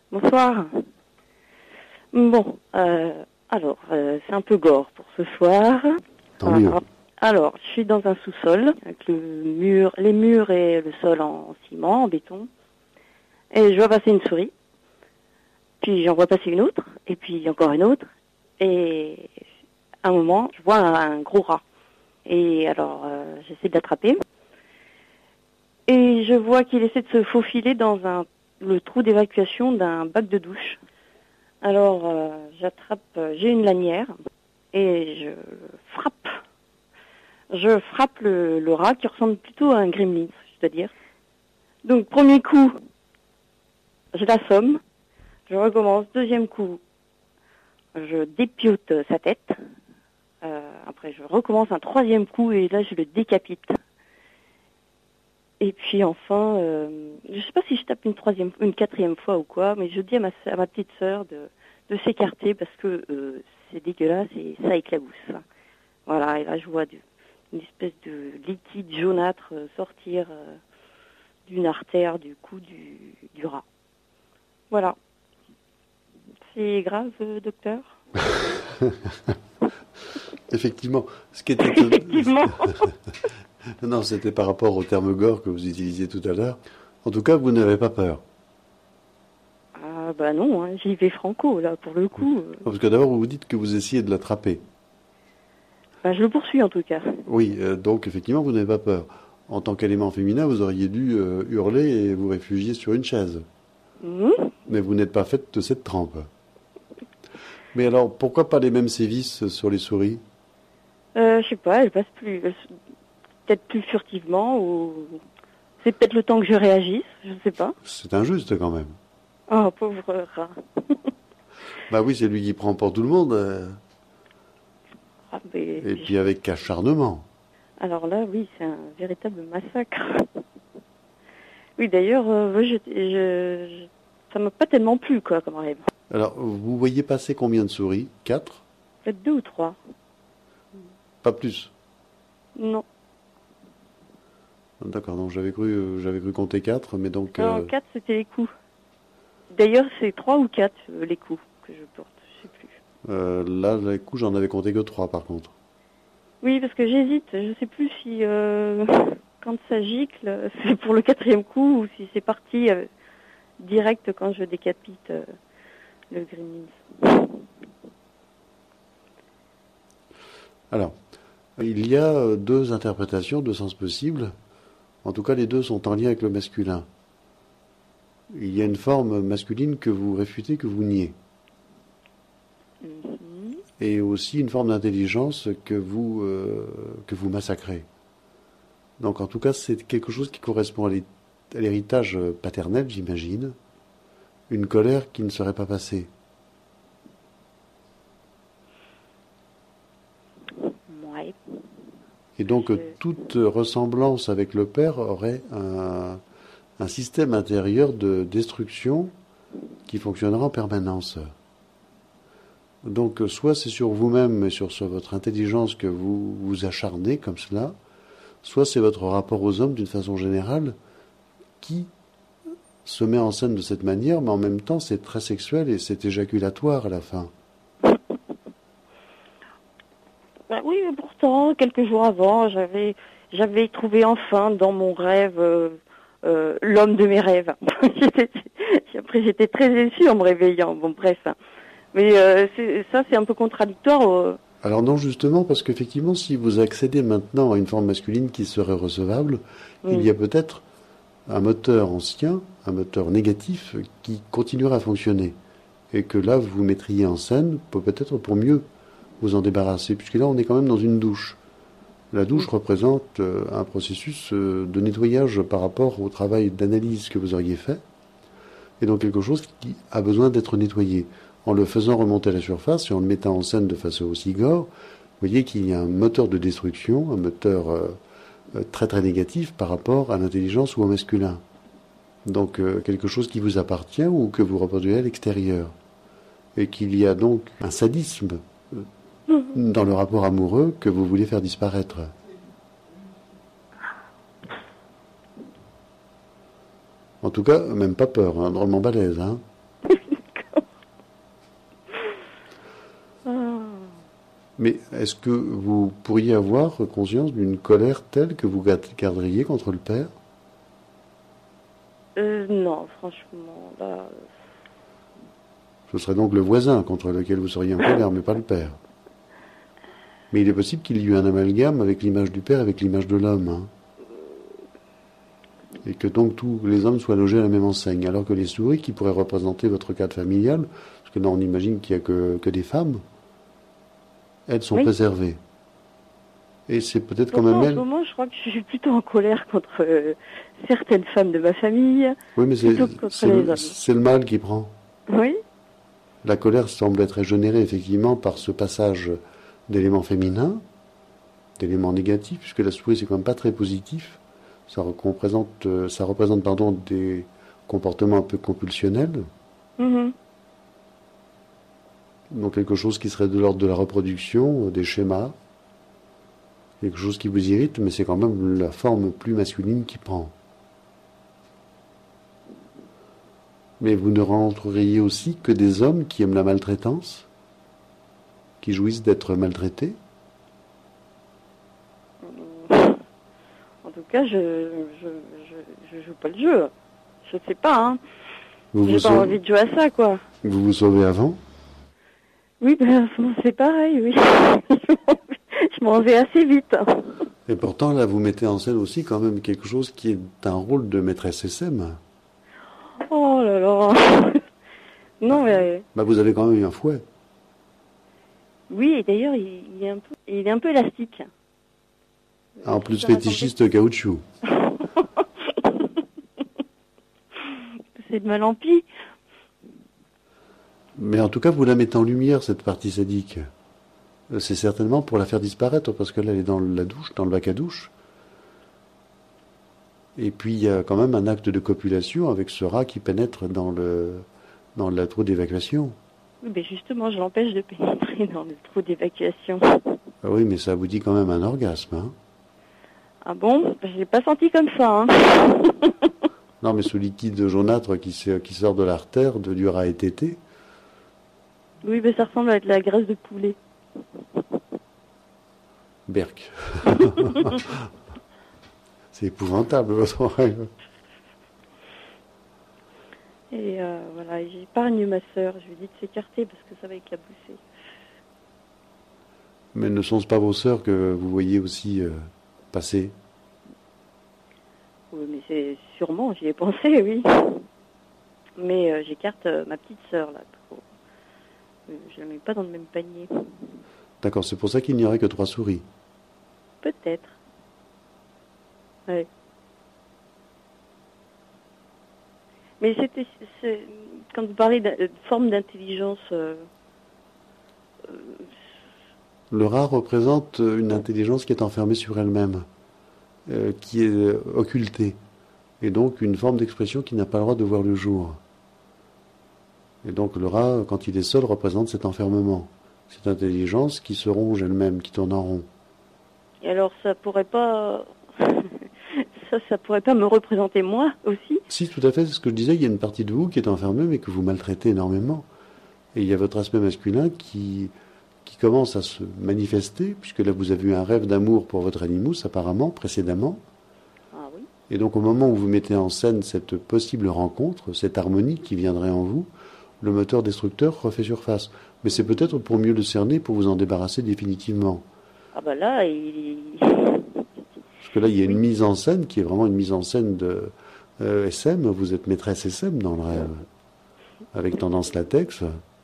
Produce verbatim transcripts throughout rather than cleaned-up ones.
Bonsoir. Bon, euh, alors, euh, c'est un peu gore pour ce soir. Tant mieux. Alors, alors, je suis dans un sous-sol, avec le mur, les murs et le sol en, en ciment, en béton. Et je vois passer une souris. Puis j'en vois passer une autre, et puis encore une autre. Et à un moment, je vois un, un gros rat. Et alors, euh, j'essaie de l'attraper. Et je vois qu'il essaie de se faufiler dans un, le trou d'évacuation d'un bac de douche. Alors, euh, j'attrape, euh, j'ai une lanière et je frappe. Je frappe le, le rat qui ressemble plutôt à un gremlin, je dois dire. Donc, premier coup, je l'assomme. Je recommence. Deuxième coup, je dépiote sa tête. Euh, après, je recommence un troisième coup et là, je le décapite. Et puis enfin, euh, je sais pas si je tape une troisième, une quatrième fois ou quoi, mais je dis à ma, à ma petite sœur de, de s'écarter parce que euh, c'est dégueulasse et ça éclabousse. Voilà, et là je vois de, une espèce de liquide jaunâtre sortir euh, d'une artère du cou du, du rat. Voilà. C'est grave, euh, docteur? Effectivement. Ce qui était... Effectivement. Non, c'était par rapport au terme gore que vous utilisiez tout à l'heure. En tout cas, vous n'avez pas peur. Ah bah non, hein, j'y vais franco, là, pour le coup. Euh... Parce que d'abord, vous vous dites que vous essayez de l'attraper. Bah, je le poursuis, en tout cas. Oui, euh, donc effectivement, vous n'avez pas peur. En tant qu'élément féminin, vous auriez dû euh, hurler et vous réfugier sur une chaise. Mmh. Mais vous n'êtes pas faite de cette trempe. Mais alors, pourquoi pas les mêmes sévices sur les souris? euh, Je sais pas, elles passent plus... peut-être plus furtivement, ou c'est peut-être le temps que je réagisse, je ne sais pas. C'est injuste quand même. Oh, pauvre rat. Bah oui, c'est lui qui prend pour tout le monde. Euh... Ah, mais... Et puis avec acharnement. Alors là, oui, c'est un véritable massacre. Oui, d'ailleurs, euh, je, je, je, ça m'a pas tellement plu, quoi, comme rêve. Alors, vous voyez passer combien de souris? Quatre? Peut-être deux ou trois. Pas plus? Non. D'accord, donc j'avais cru, euh, j'avais cru compter quatre, mais donc... Non, euh... quatre, c'était les coups. D'ailleurs, c'est trois ou quatre, euh, les coups que je porte, je sais plus. Euh, là, les coups, j'en avais compté que trois, par contre. Oui, parce que j'hésite. Je sais plus si, euh, quand ça gicle, c'est pour le quatrième coup ou si c'est parti euh, direct quand je décapite euh, le gremlin. Alors, il y a deux interprétations, deux sens possibles. En tout cas, les deux sont en lien avec le masculin. Il y a une forme masculine que vous réfutez, que vous niez. Mm-hmm. Et aussi une forme d'intelligence que vous, euh, que vous massacrez. Donc, en tout cas, c'est quelque chose qui correspond à l'héritage paternel, j'imagine. Une colère qui ne serait pas passée. Ouais. Et donc, Je... toute ressemblance avec le père aurait un, un système intérieur de destruction qui fonctionnera en permanence. Donc, soit c'est sur vous-même et sur, sur votre intelligence que vous vous acharnez comme cela, soit c'est votre rapport aux hommes d'une façon générale qui se met en scène de cette manière, mais en même temps c'est très sexuel et c'est éjaculatoire à la fin. Ben oui, mais pourtant, quelques jours avant, j'avais j'avais trouvé enfin dans mon rêve euh, euh, l'homme de mes rêves. j'étais, après, j'étais très déçue en me réveillant. Bon, bref. Mais euh, c'est, ça, c'est un peu contradictoire. Euh... Alors non, justement, parce qu'effectivement, si vous accédez maintenant à une forme masculine qui serait recevable, oui. Il y a peut-être un moteur ancien, un moteur négatif, qui continuera à fonctionner. Et que là, vous vous mettriez en scène, peut-être pour mieux vous en débarrasser, puisque là, on est quand même dans une douche. La douche oui. représente euh, un processus euh, de nettoyage par rapport au travail d'analyse que vous auriez fait, et donc quelque chose qui a besoin d'être nettoyé. En le faisant remonter à la surface et en le mettant en scène de façon aussi gore, vous voyez qu'il y a un moteur de destruction, un moteur euh, très très négatif par rapport à l'intelligence ou au masculin. Donc euh, quelque chose qui vous appartient ou que vous reproduisez à l'extérieur. Et qu'il y a donc un sadisme dans le rapport amoureux que vous voulez faire disparaître. En tout cas, même pas peur, hein, drôlement balèze, hein. Mais est-ce que vous pourriez avoir conscience d'une colère telle que vous garderiez contre le père? euh, Non, franchement, là... Ce serait donc le voisin contre lequel vous seriez en colère, mais pas le père. Mais il est possible qu'il y ait eu un amalgame avec l'image du père, avec l'image de l'homme. Hein. Et que donc tous les hommes soient logés à la même enseigne. Alors que les souris, qui pourraient représenter votre cadre familial, parce que là on imagine qu'il n'y a que, que des femmes, elles sont Oui. préservées. Et c'est peut-être quand Pourtant, même en elles... ce moment, je crois que je suis plutôt en colère contre euh, certaines femmes de ma famille, Oui, mais c'est, plutôt que contre c'est, les le, hommes. c'est le mal qui prend. Oui. La colère semble être générée effectivement par ce passage d'éléments féminins, d'éléments négatifs, puisque la souris c'est quand même pas très positif. Ça représente, ça représente pardon, des comportements un peu compulsionnels. Mm-hmm. Donc quelque chose qui serait de l'ordre de la reproduction, des schémas, quelque chose qui vous irrite, mais c'est quand même la forme plus masculine qui prend. Mais vous ne rencontreriez aussi que des hommes qui aiment la maltraitance, qui jouissent d'être maltraités? En tout cas, je je, je, je joue pas le jeu. Je sais pas, hein. Vous J'ai vous pas sauvez, envie de jouer à ça, quoi. vous vous sauvez avant? Oui, ben, c'est pareil, oui. Je m'en vais assez vite. Et pourtant, là, vous mettez en scène aussi quand même quelque chose qui est un rôle de maîtresse S M. Oh là là. Non, mais... Bah, vous avez quand même eu un fouet. Oui, et d'ailleurs, il, il est un peu, il est un peu élastique. Ah, en plus fétichiste caoutchouc. C'est de mal en pis. Mais en tout cas, vous la mettez en lumière, cette partie sadique. C'est certainement pour la faire disparaître, parce que là, elle est dans la douche, dans le bac à douche. Et puis, il y a quand même un acte de copulation avec ce rat qui pénètre dans le, dans la trou d'évacuation. Oui, mais justement, je l'empêche de pénétrer dans le trou d'évacuation. Ah oui, mais ça vous dit quand même un orgasme, hein? Ah bon? Je l'ai pas senti comme ça, hein. Non, mais ce liquide jaunâtre qui, qui sort de l'artère de du rat étété. Oui, mais ça ressemble à de la graisse de poulet. Berk. C'est épouvantable, votre rêve. Et euh, voilà, j'épargne ma sœur. Je lui dis de s'écarter parce que ça va éclabousser. Mais ne sont-ce pas vos sœurs que vous voyez aussi euh, passer? Oui, mais c'est sûrement, j'y ai pensé, oui. Mais euh, j'écarte euh, ma petite sœur, là. Pour... Je la mets pas dans le même panier. D'accord, c'est pour ça qu'il n'y aurait que trois souris. Peut-être. Ouais. Mais c'était, c'est, quand vous parlez de forme d'intelligence... Euh, euh, Le rat représente une intelligence qui est enfermée sur elle-même, euh, qui est euh, occultée, et donc une forme d'expression qui n'a pas le droit de voir le jour. Et donc le rat, quand il est seul, représente cet enfermement, cette intelligence qui se ronge elle-même, qui tourne en rond. Et alors ça pourrait pas... ça, ça pourrait pas me représenter moi aussi? Si, tout à fait, c'est ce que je disais, il y a une partie de vous qui est enfermée, mais que vous maltraitez énormément. Et il y a votre aspect masculin qui... qui commence à se manifester, puisque là vous avez eu un rêve d'amour pour votre animus apparemment, précédemment. Ah oui. Et donc au moment où vous mettez en scène cette possible rencontre, cette harmonie qui viendrait en vous, le moteur destructeur refait surface. Mais c'est peut-être pour mieux le cerner, pour vous en débarrasser définitivement. Ah bah là, il... Parce que là, il y a oui. une mise en scène qui est vraiment une mise en scène de euh, S M. Vous êtes maîtresse S M dans le rêve, avec tendance latex.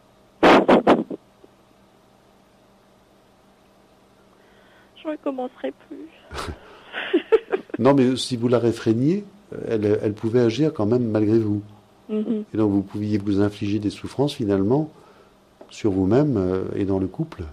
Je recommencerai plus. Non, mais si vous la réfréniez, elle, elle pouvait agir quand même malgré vous. Mm-hmm. Et donc vous pouviez vous infliger des souffrances finalement sur vous-même euh, et dans le couple.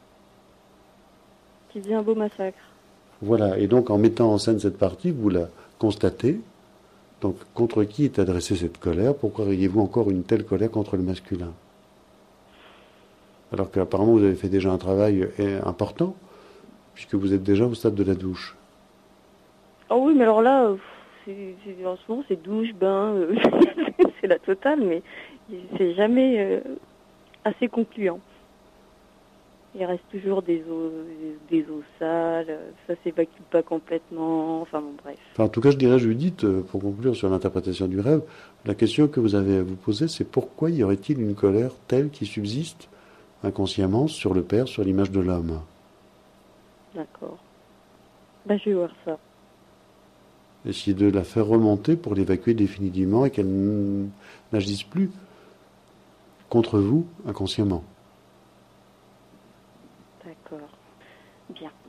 Qui devient un beau massacre. Voilà, et donc en mettant en scène cette partie, vous la constatez. Donc contre qui est adressée cette colère? Pourquoi auriez-vous encore une telle colère contre le masculin? Alors qu'apparemment vous avez fait déjà un travail important, puisque vous êtes déjà au stade de la douche. Oh oui, mais alors là, c'est, c'est, en ce moment c'est douche, bain, euh, c'est la totale, mais c'est jamais euh, assez concluant. Il reste toujours des eaux, des eaux sales, ça s'évacue pas complètement, enfin bon, bref. Enfin, en tout cas, je dirais, Judith, euh, pour conclure sur l'interprétation du rêve, la question que vous avez à vous poser, c'est pourquoi y aurait-il une colère telle qui subsiste inconsciemment sur le père, sur l'image de l'homme? D'accord. Ben, je vais voir ça. Essayer de la faire remonter pour l'évacuer définitivement et qu'elle n'agisse plus contre vous inconsciemment. D'accord. Bien.